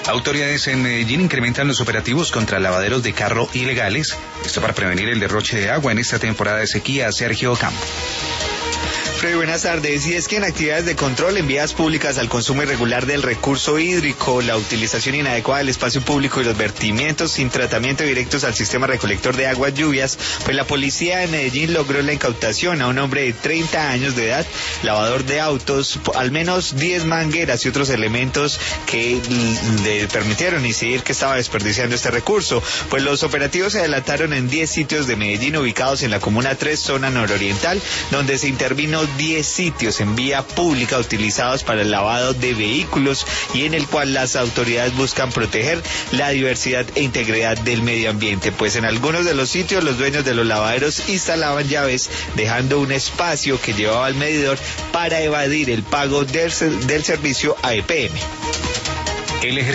Autoridades en Medellín incrementan los operativos contra lavaderos de carro ilegales. Esto para prevenir el derroche de agua en esta temporada de sequía. Sergio Campo. Freddy, buenas tardes. Y es que en actividades de control en vías públicas al consumo irregular del recurso hídrico, la utilización inadecuada del espacio público y los vertimientos sin tratamiento directos al sistema recolector de aguas lluvias, pues la policía de Medellín logró la incautación a un hombre de 30 años de edad, lavador de autos, al menos 10 mangueras y otros elementos que le permitieron incidir que estaba desperdiciando este recurso. Pues los operativos se adelantaron en 10 sitios de Medellín ubicados en la Comuna 3, zona nororiental, donde se intervino 10 sitios en vía pública utilizados para el lavado de vehículos y en el cual las autoridades buscan proteger la diversidad e integridad del medio ambiente. Pues en algunos de los sitios los dueños de los lavaderos instalaban llaves dejando un espacio que llevaba al medidor para evadir el pago del servicio a EPM.